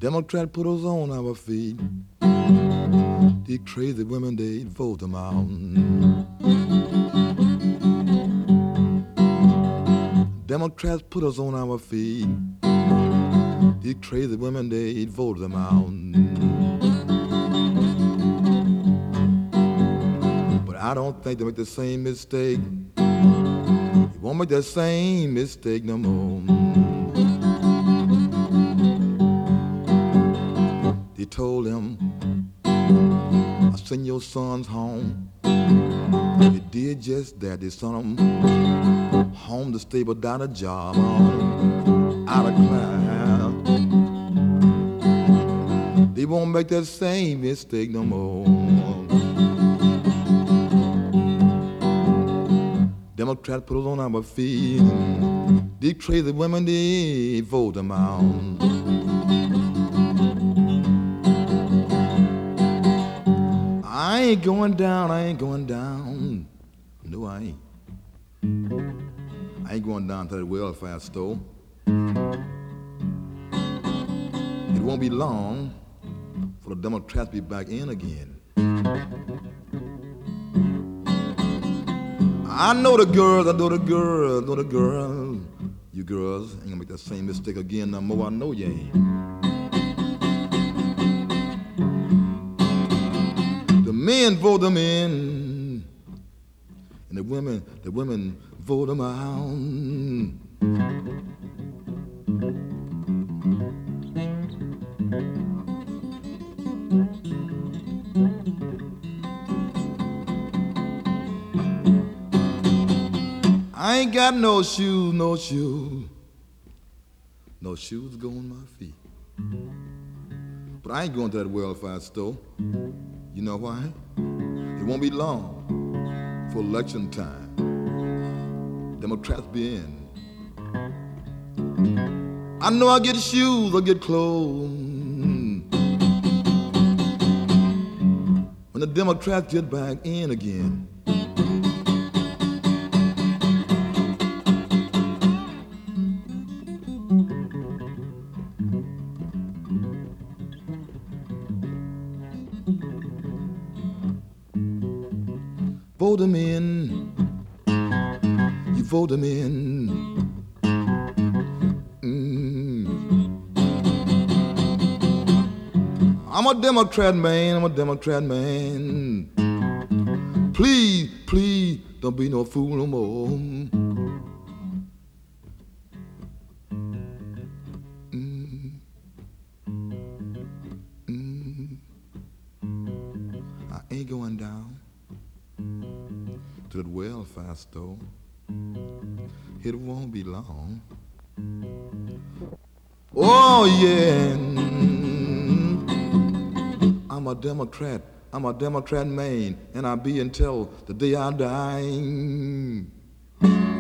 Democrat put us on our feet. These crazy women, they vote them out. Democrats put us on our feet. These crazy women, they vote them out. But I don't think they make the same mistake. They won't make that same mistake no more. They told him, I send your sons home. They did just that. They sent them home to stay without a job, out of class. They won't make that same mistake no more. Democrats put us on our feet. These crazy women, they vote them out. I ain't going down, I ain't going down. No, I ain't. I ain't going down to that welfare store. It won't be long for the Democrats to be back in again. I know the girls, I know the girls, I know the girls. You girls ain't gonna make that same mistake again no more. I know you ain't. The men vote them in, and the women vote them out. I ain't got no shoes, no shoes. No shoes to go on my feet. But I ain't going to that welfare store. You know why? It won't be long for election time. Democrats be in. I know I'll get shoes, I'll get clothes. When the Democrats get back in again. Vote them in, you vote them in. I'm a Democrat man, I'm a Democrat man. Please, please, don't be no fool no more. I ain't going down to that welfare store. It won't be long. Oh yeah, I'm a Democrat man, and I'll be until the day I die.